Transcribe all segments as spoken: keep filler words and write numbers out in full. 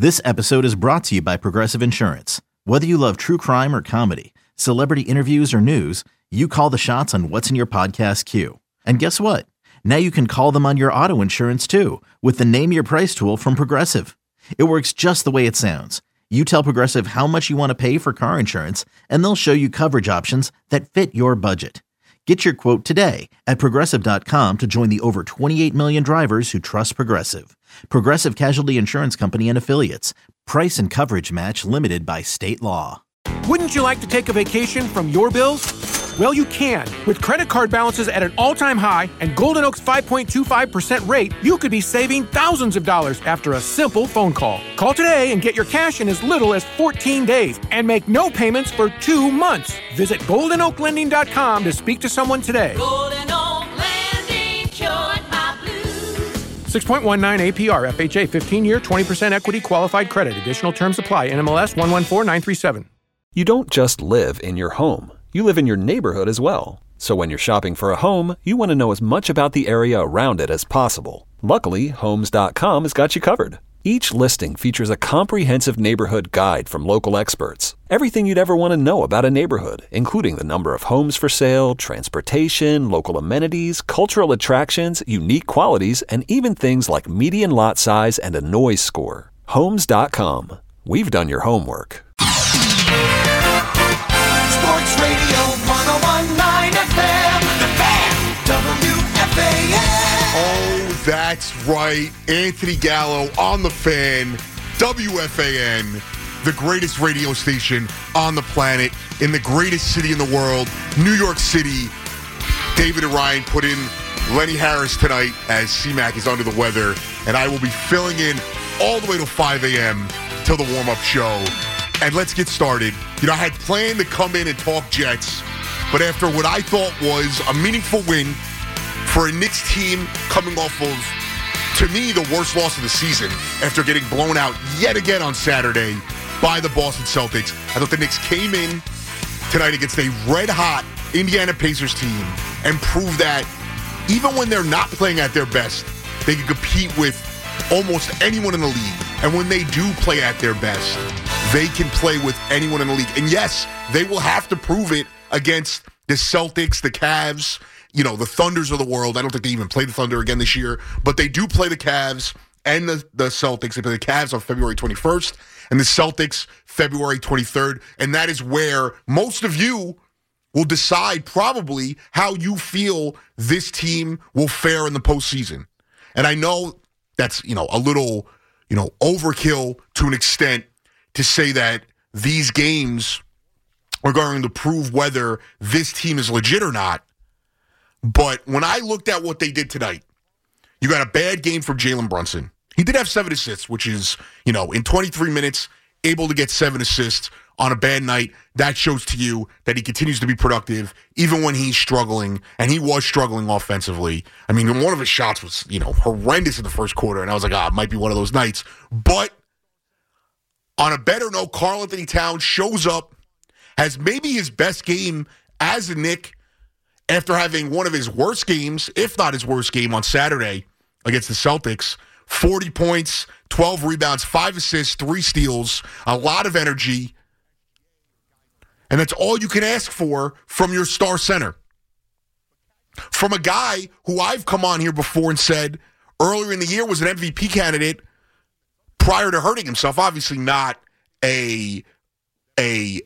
This episode is brought to you by Progressive Insurance. Whether you love true crime or comedy, celebrity interviews or news, you call the shots on what's in your podcast queue. And guess what? Now you can call them on your auto insurance too with the Name Your Price tool from Progressive. It works just the way it sounds. You tell Progressive how much you want to pay for car insurance, and they'll show you coverage options that fit your budget. Get your quote today at Progressive dot com to join the over twenty-eight million drivers who trust Progressive. Progressive Casualty Insurance Company and Affiliates. Price and coverage match limited by state law. Wouldn't you like to take a vacation from your bills? Well, you can. With credit card balances at an all-time high and Golden Oak's five point two five percent rate, you could be saving thousands of dollars after a simple phone call. Call today and get your cash in as little as fourteen days and make no payments for two months. Visit golden oak lending dot com to speak to someone today. Golden Oak Lending cured my blues. six point one nine A P R, F H A, fifteen-year, twenty percent equity qualified credit. Additional terms apply. N M L S one one four nine three seven. You don't just live in your home. You live in your neighborhood as well. So when you're shopping for a home, you want to know as much about the area around it as possible. Luckily, Homes dot com has got you covered. Each listing features a comprehensive neighborhood guide from local experts. Everything you'd ever want to know about a neighborhood, including the number of homes for sale, transportation, local amenities, cultural attractions, unique qualities, and even things like median lot size and a noise score. Homes dot com. We've done your homework. Sports Radio one oh one point nine F M, The Fan, W F A N. Oh, that's right. Anthony Gallo on The Fan, W F A N, the greatest radio station on the planet, in the greatest city in the world, New York City. David and Ryan put in Lenny Harris tonight as C-Mac is under the weather, and I will be filling in all the way till five a.m. till the warm-up show. And let's get started. You know, I had planned to come in and talk Jets, but after what I thought was a meaningful win for a Knicks team coming off of, to me, the worst loss of the season after getting blown out yet again on Saturday by the Boston Celtics, I thought the Knicks came in tonight against a red-hot Indiana Pacers team and proved that even when they're not playing at their best, they can compete with almost anyone in the league. And when they do play at their best, they can play with anyone in the league. And yes, they will have to prove it against the Celtics, the Cavs, you know, the Thunders of the world. I don't think they even play the Thunder again this year, but they do play the Cavs and the, the Celtics. They play the Cavs on February twenty-first and the Celtics February twenty-third. And that is where most of you will decide probably how you feel this team will fare in the postseason. And I know that's, you know, a little, you know, overkill to an extent to say that these games are going to prove whether this team is legit or not. But when I looked at what they did tonight, you got a bad game from Jalen Brunson. He did have seven assists, which is, you know, in twenty-three minutes, able to get seven assists on a bad night. That shows to you that he continues to be productive, even when he's struggling, and he was struggling offensively. I mean, one of his shots was, you know, horrendous in the first quarter, and I was like, ah, it might be one of those nights. But on a better note, Karl Anthony Towns shows up, has maybe his best game as a Knick after having one of his worst games, if not his worst game, on Saturday against the Celtics. forty points, twelve rebounds, five assists, three steals, a lot of energy. And that's all you can ask for from your star center. From a guy who I've come on here before and said earlier in the year was an M V P candidate prior to hurting himself. Obviously not a, a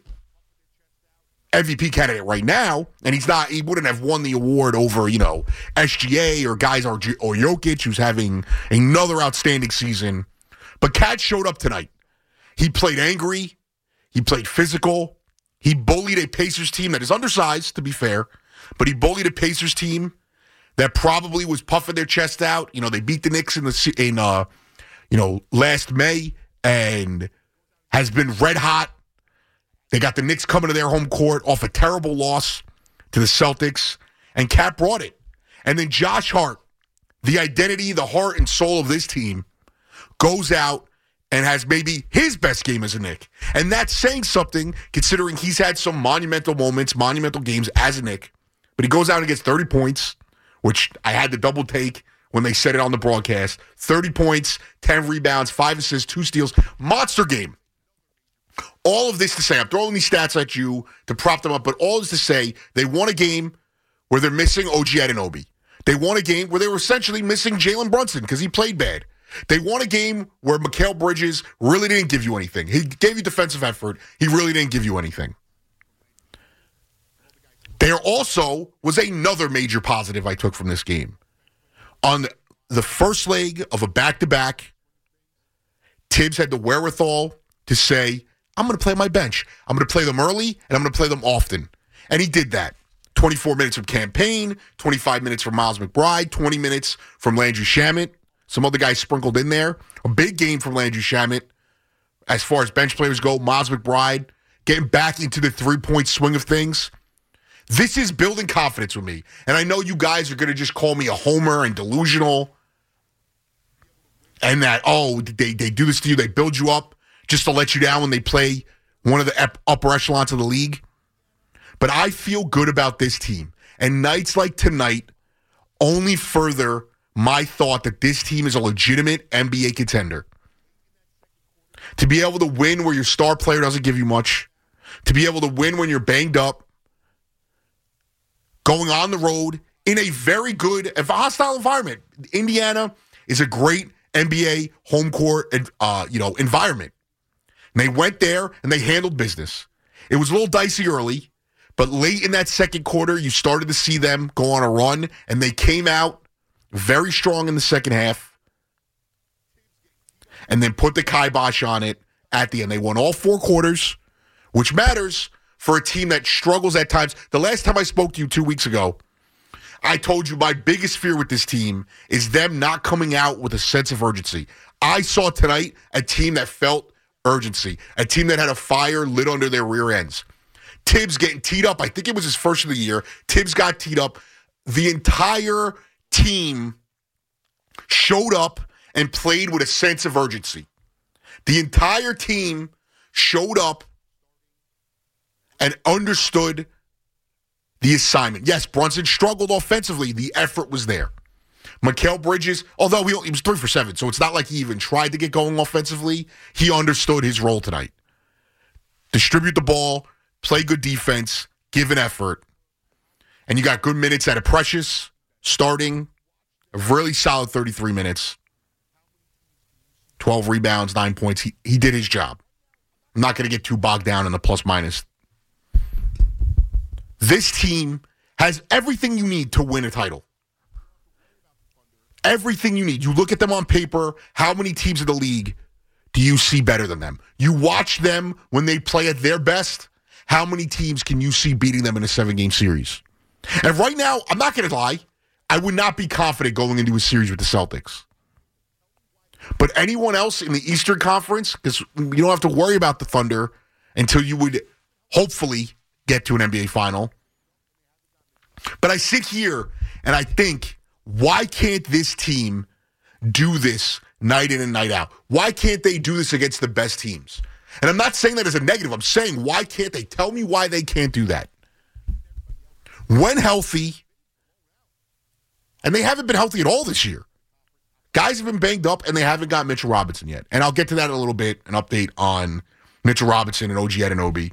M V P candidate right now, and he's not. He wouldn't have won the award over, you know, S G A or guys or, or Jokic, who's having another outstanding season. But Cat showed up tonight. He played angry. He played physical. He bullied a Pacers team that is undersized, to be fair, but he bullied a Pacers team that probably was puffing their chest out. You know, they beat the Knicks in the in uh, you know, last May and has been red hot. They got the Knicks coming to their home court off a terrible loss to the Celtics, and Cat brought it. And then Josh Hart, the identity, the heart and soul of this team, goes out and has maybe his best game as a Knick. And that's saying something, considering he's had some monumental moments, monumental games as a Knick. But he goes out and gets thirty points, which I had to double take when they said it on the broadcast. thirty points, ten rebounds, five assists, two steals. Monster game. All of this to say, I'm throwing these stats at you to prop them up, but all this to say, they won a game where they're missing O G Anunoby. They won a game where they were essentially missing Jalen Brunson because he played bad. They won a game where Mikal Bridges really didn't give you anything. He gave you defensive effort. He really didn't give you anything. There also was another major positive I took from this game. On the first leg of a back-to-back, Tibbs had the wherewithal to say, I'm going to play my bench. I'm going to play them early, and I'm going to play them often. And he did that. twenty-four minutes from Campaign, twenty-five minutes from Miles McBride, twenty minutes from Landry Shamet. Some other guys sprinkled in there. A big game from Landry Shamet as far as bench players go. Miles McBride getting back into the three-point swing of things. This is building confidence with me. And I know you guys are going to just call me a homer and delusional. And that, oh, they, they do this to you. They build you up just to let you down when they play one of the ep- upper echelons of the league. But I feel good about this team. And nights like tonight only further my thought that this team is a legitimate N B A contender. To be able to win where your star player doesn't give you much. To be able to win when you're banged up. Going on the road in a very good, a hostile environment. Indiana is a great N B A home court uh, you know, environment. And they went there and they handled business. It was a little dicey early, but late in that second quarter, you started to see them go on a run, and they came out very strong in the second half and then put the kibosh on it at the end. They won all four quarters, which matters for a team that struggles at times. The last time I spoke to you two weeks ago, I told you my biggest fear with this team is them not coming out with a sense of urgency. I saw tonight a team that felt urgency, a team that had a fire lit under their rear ends. Tibbs getting teed up. I think it was his first of the year. Tibbs got teed up. The entire team showed up and played with a sense of urgency. The entire team showed up and understood the assignment. Yes, Brunson struggled offensively. The effort was there. Mikal Bridges, although he, he was three for seven, so it's not like he even tried to get going offensively. He understood his role tonight. Distribute the ball, play good defense, give an effort. And you got good minutes out of Precious, starting a really solid thirty-three minutes. twelve rebounds, nine points. He, he did his job. I'm not going to get too bogged down in the plus-minus. This team has everything you need to win a title. Everything you need. You look at them on paper, how many teams in the league do you see better than them? You watch them when they play at their best, how many teams can you see beating them in a seven-game series? And right now, I'm not going to lie, I would not be confident going into a series with the Celtics. But anyone else in the Eastern Conference, because you don't have to worry about the Thunder until you would hopefully get to an N B A final. But I sit here and I think, why can't this team do this night in and night out? Why can't they do this against the best teams? And I'm not saying that as a negative. I'm saying, why can't they? Tell me why they can't do that. When healthy, and they haven't been healthy at all this year. Guys have been banged up, and they haven't got Mitchell Robinson yet. And I'll get to that in a little bit, an update on Mitchell Robinson and O G Anunoby.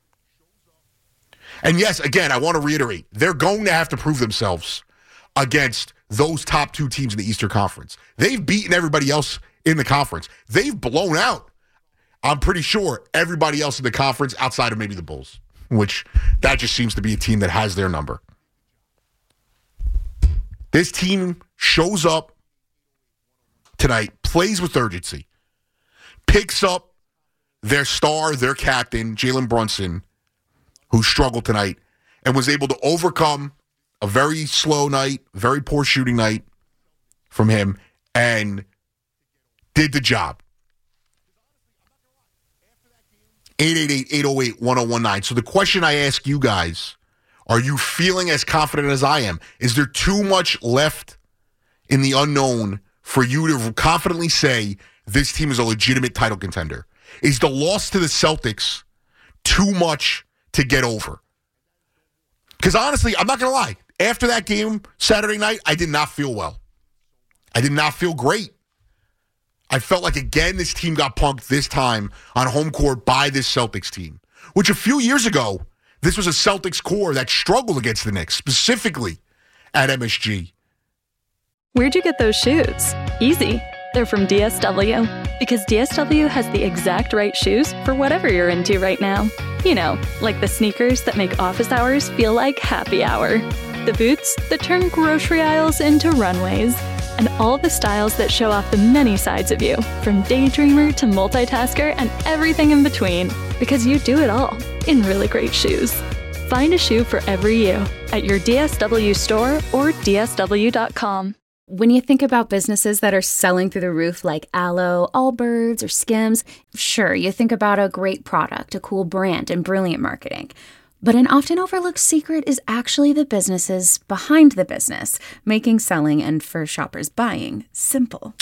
And yes, again, I want to reiterate, they're going to have to prove themselves against those top two teams in the Eastern Conference. They've beaten everybody else in the conference. They've blown out, I'm pretty sure, everybody else in the conference outside of maybe the Bulls, which that just seems to be a team that has their number. This team shows up tonight, plays with urgency, picks up their star, their captain, Jalen Brunson, who struggled tonight, and was able to overcome a very slow night, very poor shooting night from him, and did the job. eight eight eight, eight oh eight, one oh one nine. So the question I ask you guys, are you feeling as confident as I am? Is there too much left in the unknown for you to confidently say this team is a legitimate title contender? Is the loss to the Celtics too much to get over? Because honestly, I'm not going to lie. After that game Saturday night, I did not feel well. I did not feel great. I felt like, again, this team got punked this time on home court by this Celtics team, which a few years ago, this was a Celtics core that struggled against the Knicks, specifically at M S G. Where'd you get those shoes? Easy. They're from D S W. Because D S W has the exact right shoes for whatever you're into right now. You know, like the sneakers that make office hours feel like happy hour. The boots that turn grocery aisles into runways. And all the styles that show off the many sides of you, from daydreamer to multitasker and everything in between. Because you do it all in really great shoes. Find a shoe for every you at your D S W store or D S W dot com. When you think about businesses that are selling through the roof like Aloe, Allbirds, or Skims, sure, you think about a great product, a cool brand, and brilliant marketing. But an often overlooked secret is actually the businesses behind the business, making selling and, for shoppers, buying simple.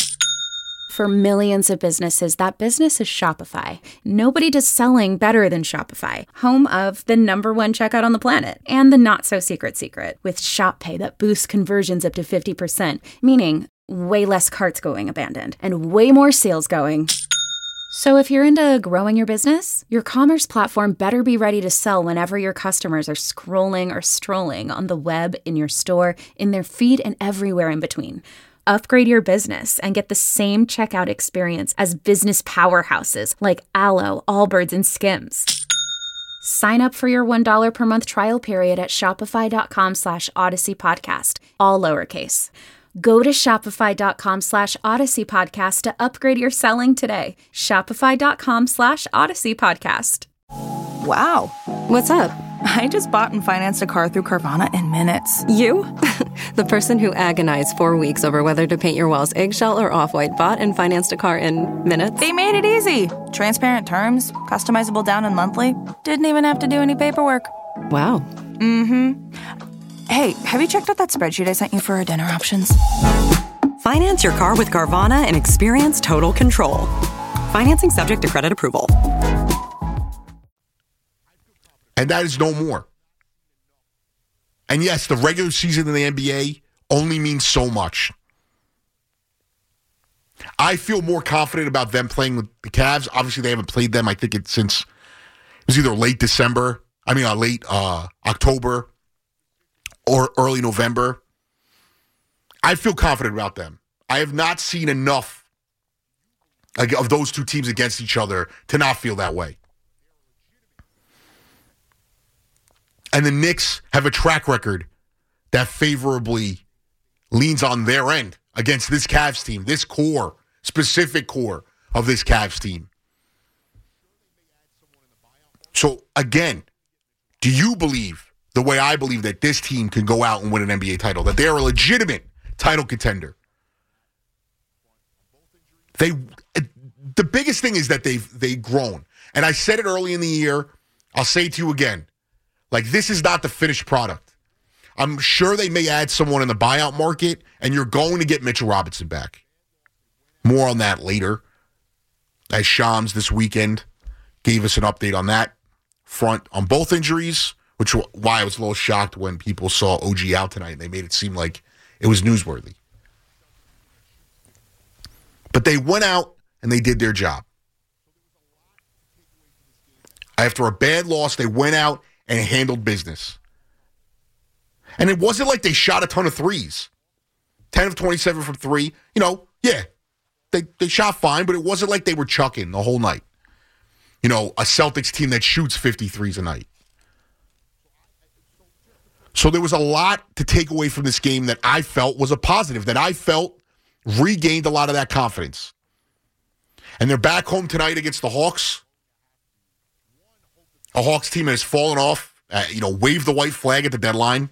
For millions of businesses, that business is Shopify. Nobody does selling better than Shopify, home of the number one checkout on the planet, and the not-so-secret secret, with Shop Pay that boosts conversions up to fifty percent, meaning way less carts going abandoned, and way more sales going. So if you're into growing your business, your commerce platform better be ready to sell whenever your customers are scrolling or strolling on the web, in your store, in their feed, and everywhere in between. Upgrade your business and get the same checkout experience as business powerhouses like Aloe, Allbirds, and Skims. Sign up for your one dollar per month trial period at shopify.com slash Odyssey Podcast, all lowercase. Go to shopify.com slash Odyssey Podcast to upgrade your selling today. Shopify.com slash Odyssey Podcast. Wow. What's up? I just bought and financed a car through Carvana in minutes. You? The person who agonized four weeks over whether to paint your walls eggshell or off-white bought and financed a car in minutes? They made it easy. Transparent terms, customizable down and monthly. Didn't even have to do any paperwork. Wow. Mm-hmm. Hey, have you checked out that spreadsheet I sent you for our dinner options? Finance your car with Carvana and experience total control. Financing subject to credit approval. And that is no more. And yes, the regular season in the N B A only means so much. I feel more confident about them playing with the Cavs. Obviously, they haven't played them, I think, it's since it was either late December, I mean, uh, late uh, October or early November. I feel confident about them. I have not seen enough of those two teams against each other to not feel that way. And the Knicks have a track record that favorably leans on their end against this Cavs team, this core, specific core of this Cavs team. So, again, do you believe, the way I believe, that this team can go out and win an N B A title, that they are a legitimate title contender? They, the biggest thing is that they've they've grown. And I said it early in the year. I'll say it to you again. Like, this is not the finished product. I'm sure they may add someone in the buyout market, and you're going to get Mitchell Robinson back. More on that later, as Shams this weekend gave us an update on that front on both injuries, which why I was a little shocked when people saw O G out tonight, and they made it seem like it was newsworthy. But they went out, and they did their job. After a bad loss, they went out and handled business. And it wasn't like they shot a ton of threes. ten of twenty-seven from three. You know, yeah, they, they shot fine, but it wasn't like they were chucking the whole night. You know, a Celtics team that shoots fifty threes a night. So there was a lot to take away from this game that I felt was a positive, that I felt regained a lot of that confidence. And they're back home tonight against the Hawks. A Hawks team that has fallen off, uh, you know, waved the white flag at the deadline.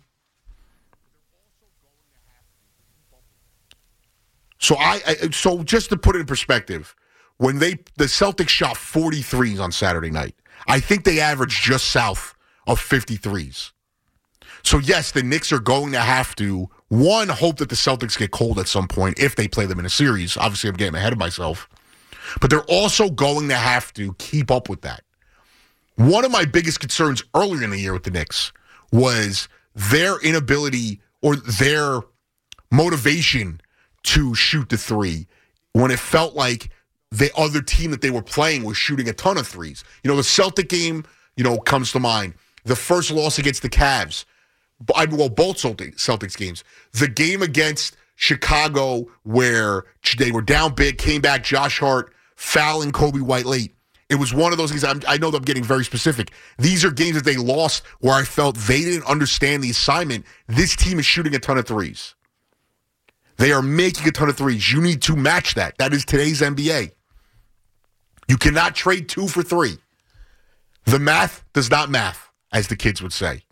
So I, I, so just to put it in perspective, when they the Celtics shot forty-threes on Saturday night, I think they averaged just south of fifty-threes. So yes, the Knicks are going to have to, one, hope that the Celtics get cold at some point if they play them in a series. Obviously, I'm getting ahead of myself. But they're also going to have to keep up with that. One of my biggest concerns earlier in the year with the Knicks was their inability or their motivation to shoot the three when it felt like the other team that they were playing was shooting a ton of threes. You know, the Celtic game, you know, comes to mind. The first loss against the Cavs. I well, both Celtics games. The game against Chicago where they were down big, came back, Josh Hart fouling Kobe White late. It was one of those games. I'm, I know that I'm getting very specific. These are games that they lost where I felt they didn't understand the assignment. This team is shooting a ton of threes. They are making a ton of threes. You need to match that. That is today's N B A. You cannot trade two for three. The math does not math, as the kids would say.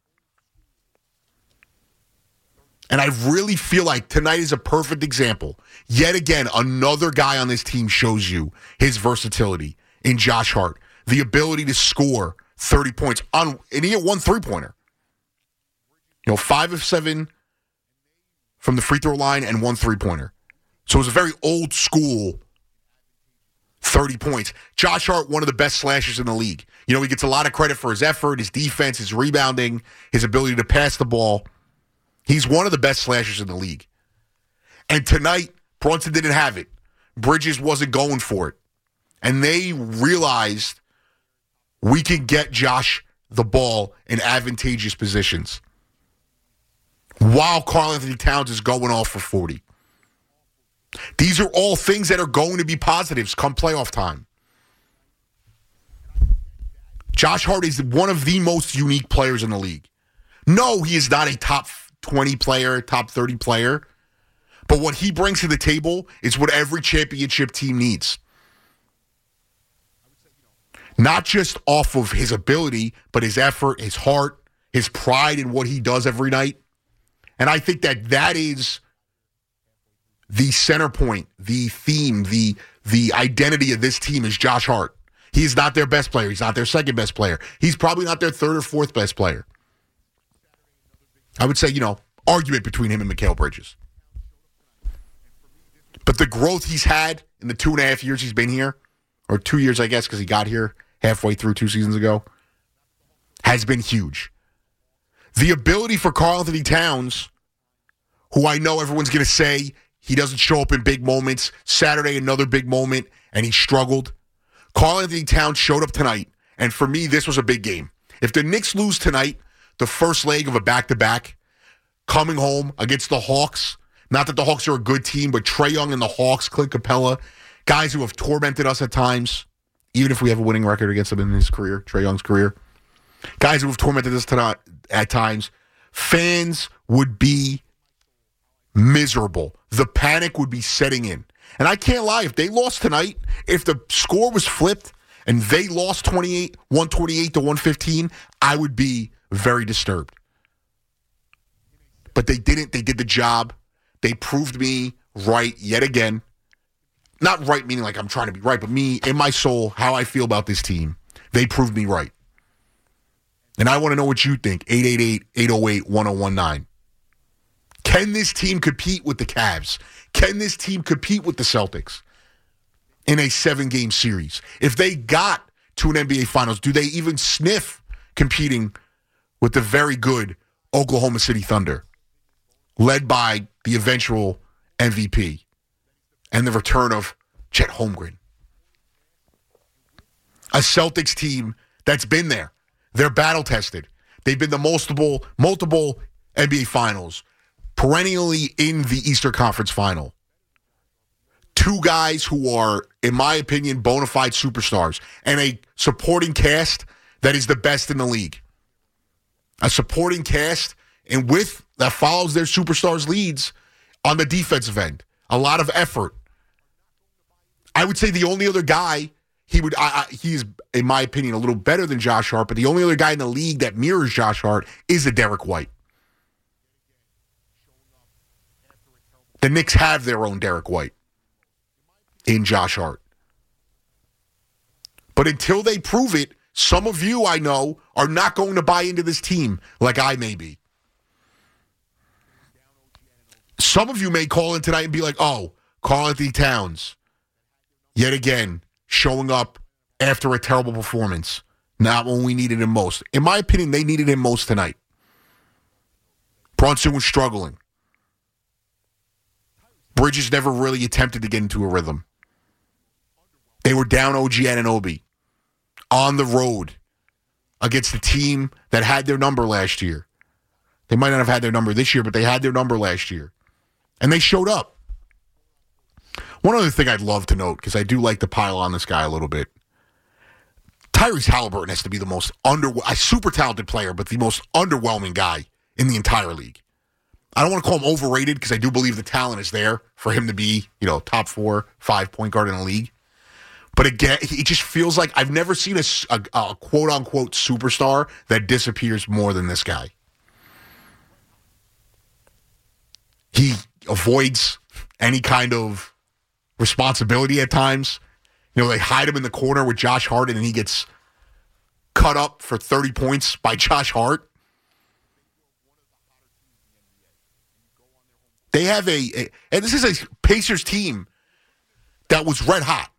And I really feel like tonight is a perfect example. Yet again, another guy on this team shows you his versatility in Josh Hart. The ability to score thirty points. on, And he had one three-pointer. You know, five of seven from the free throw line and one three-pointer. So it was a very old school thirty points. Josh Hart, one of the best slashers in the league. You know, he gets a lot of credit for his effort, his defense, his rebounding, his ability to pass the ball. He's one of the best slashers in the league. And tonight, Brunson didn't have it. Bridges wasn't going for it. And they realized we can get Josh the ball in advantageous positions while Karl-Anthony Towns is going off for forty. These are all things that are going to be positives come playoff time. Josh Hart is one of the most unique players in the league. No, he is not a top twenty player, top thirty player. But what he brings to the table is what every championship team needs. Not just off of his ability, but his effort, his heart, his pride in what he does every night. And I think that that is the center point, the theme, the the identity of this team is Josh Hart. He is not their best player. He's not their second best player. He's probably not their third or fourth best player. I would say, you know, argument between him and Mikal Bridges. But the growth he's had in the two and a half years he's been here, or two years, I guess, because he got here halfway through two seasons ago, has been huge. The ability for Karl-Anthony Towns, who I know everyone's going to say he doesn't show up in big moments. Saturday, another big moment, and he struggled. Karl-Anthony Towns showed up tonight, and for me, this was a big game. If the Knicks lose tonight, the first leg of a back-to-back, coming home against the Hawks, not that the Hawks are a good team, but Trae Young and the Hawks, Clint Capella, guys who have tormented us at times, even if we have a winning record against them in his career, Trae Young's career. Guys who have tormented us tonight, at times, fans would be miserable. The panic would be setting in. And I can't lie, if they lost tonight, if the score was flipped and they lost twenty-eight, one twenty-eight to one fifteen, I would be very disturbed. But they didn't. They did the job. They proved me right yet again. Not right meaning like I'm trying to be right, but me, in my soul, how I feel about this team. They proved me right. And I want to know what you think. eight eight eight, eight oh eight, one oh one nine. Can this team compete with the Cavs? Can this team compete with the Celtics in a seven-game series? If they got to an N B A Finals, do they even sniff competing with the very good Oklahoma City Thunder, led by the eventual M V P and the return of Chet Holmgren? A Celtics team that's been there. They're battle-tested. They've been the multiple, multiple N B A Finals, perennially in the Eastern Conference Final. Two guys who are, in my opinion, bona fide superstars, and a supporting cast that is the best in the league. A supporting cast, and with that follows their superstars' leads on the defensive end. A lot of effort. I would say the only other guy he would, I, I, he is, in my opinion, a little better than Josh Hart, but the only other guy in the league that mirrors Josh Hart is a Derek White. The Knicks have their own Derek White in Josh Hart. But until they prove it, some of you, I know, are not going to buy into this team like I may be. Some of you may call in tonight and be like, oh, Karl-Anthony Towns, yet again, showing up after a terrible performance, not when we needed him most. In my opinion, they needed him most tonight. Brunson was struggling. Bridges never really attempted to get into a rhythm. They were down O G Anunoby on the road against the team that had their number last year. They might not have had their number this year, but they had their number last year. And they showed up. One other thing I'd love to note, because I do like to pile on this guy a little bit. Tyrese Halliburton has to be the most under a super talented player, but the most underwhelming guy in the entire league. I don't want to call him overrated because I do believe the talent is there for him to be, you know, top four, five point guard in the league. But again, it just feels like I've never seen a, a, a quote-unquote superstar that disappears more than this guy. He avoids any kind of responsibility at times. You know, they hide him in the corner with Josh Hart, and he gets cut up for thirty points by Josh Hart. They have a, a and this is a Pacers team that was red hot.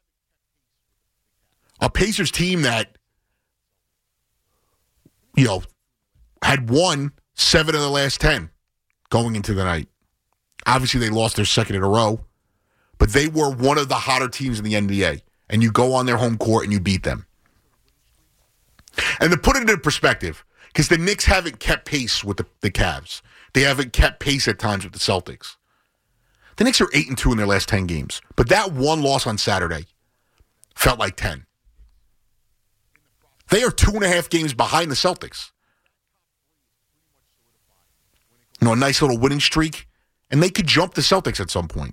A Pacers team that, you know, had won seven of the last ten going into the night. Obviously, they lost their second in a row, but they were one of the hotter teams in the N B A. And you go on their home court and you beat them. And to put it into perspective, because the Knicks haven't kept pace with the, the Cavs. They haven't kept pace at times with the Celtics. The Knicks are eight and two in their last ten games. But that one loss on Saturday felt like ten. They are two and a half games behind the Celtics. You know, a nice little winning streak. And they could jump the Celtics at some point.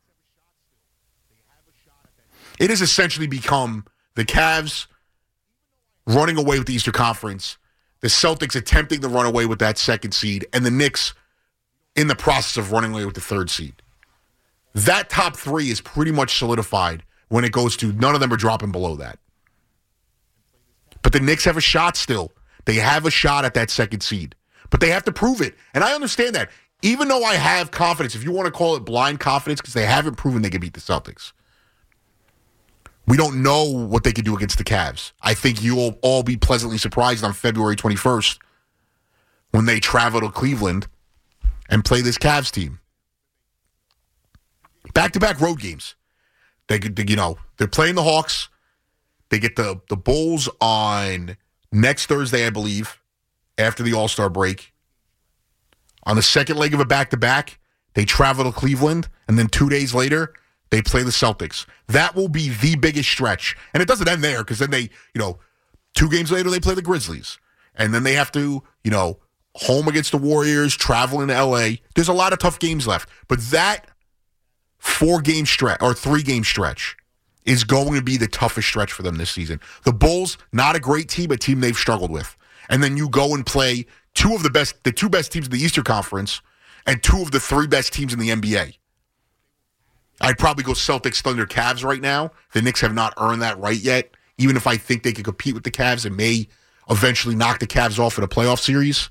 It has essentially become the Cavs running away with the Eastern Conference, the Celtics attempting to run away with that second seed, and the Knicks in the process of running away with the third seed. That top three is pretty much solidified when it goes to none of them are dropping below that. But the Knicks have a shot still. They have a shot at that second seed. But they have to prove it. And I understand that. Even though I have confidence, if you want to call it blind confidence, because they haven't proven they can beat the Celtics. We don't know what they can do against the Cavs. I think you'll all be pleasantly surprised on February twenty-first when they travel to Cleveland and play this Cavs team. Back-to-back road games. They could, you know, they're playing the Hawks. They get the, the Bulls on next Thursday, I believe, after the All-Star break. On the second leg of a back-to-back, they travel to Cleveland, and then two days later, they play the Celtics. That will be the biggest stretch. And it doesn't end there, because then they, you know, two games later, they play the Grizzlies. And then they have to, you know, home against the Warriors, travel into L A. There's a lot of tough games left. But that four-game stretch, or three-game stretch, is going to be the toughest stretch for them this season. The Bulls, not a great team, a team they've struggled with. And then you go and play two of the best, the two best teams in the Eastern Conference, and two of the three best teams in the N B A. I'd probably go Celtics, Thunder, Cavs right now. The Knicks have not earned that right yet. Even if I think they could compete with the Cavs and may eventually knock the Cavs off in a playoff series,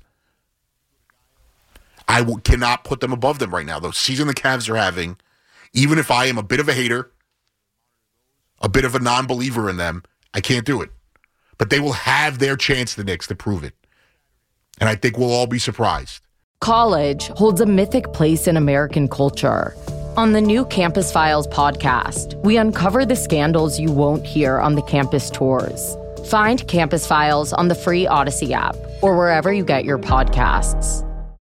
I w- cannot put them above them right now. The season the Cavs are having, even if I am a bit of a hater, a bit of a non-believer in them, I can't do it. But they will have their chance, the Knicks, to prove it. And I think we'll all be surprised. College holds a mythic place in American culture. On the new Campus Files podcast, we uncover the scandals you won't hear on the campus tours. Find Campus Files on the free Odyssey app or wherever you get your podcasts.